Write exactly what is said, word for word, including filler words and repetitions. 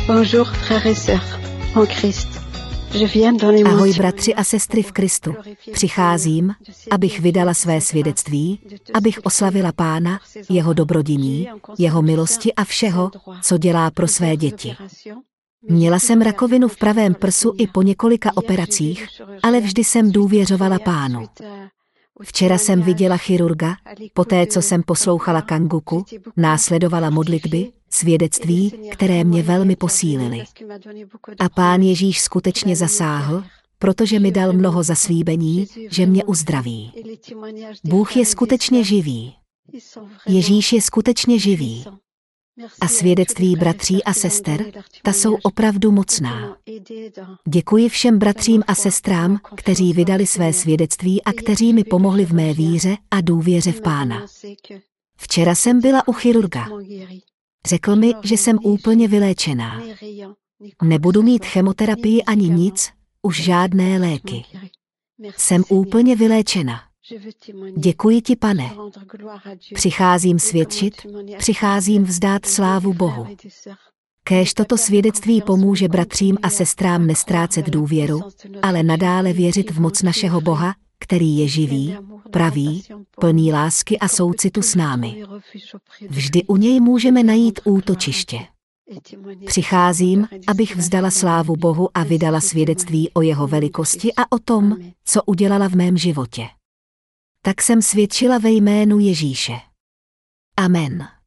Bonjour frères et sœurs en Christ. Je viens donner mon Ahoj bratři a sestry v Kristu. Přicházím, abych vydala své svědectví, abych oslavila Pána, jeho dobrodiní, jeho milosti a všeho, co dělá pro své děti. Měla jsem rakovinu v pravém prsu i po několika operacích, ale vždy jsem důvěřovala Pánu. Včera jsem viděla chirurga, poté co jsem poslouchala kanguku, následovala modlitby, svědectví, které mě velmi posílily. A Pán Ježíš skutečně zasáhl, protože mi dal mnoho zaslíbení, že mě uzdraví. Bůh je skutečně živý. Ježíš je skutečně živý. A svědectví bratří a sester, ta jsou opravdu mocná. Děkuji všem bratřím a sestrám, kteří vydali své svědectví a kteří mi pomohli v mé víře a důvěře v Pána. Včera jsem byla u chirurga. Řekl mi, že jsem úplně vyléčená. Nebudu mít chemoterapii ani nic, už žádné léky. Jsem úplně vyléčena. Děkuji ti, Pane. Přicházím svědčit, přicházím vzdát slávu Bohu. Kéž toto svědectví pomůže bratřím a sestrám nestrácet důvěru, ale nadále věřit v moc našeho Boha, který je živý, pravý, plný lásky a soucitu s námi. Vždy u něj můžeme najít útočiště. Přicházím, abych vzdala slávu Bohu a vydala svědectví o jeho velikosti a o tom, co udělala v mém životě. Tak jsem svědčila ve jménu Ježíše. Amen.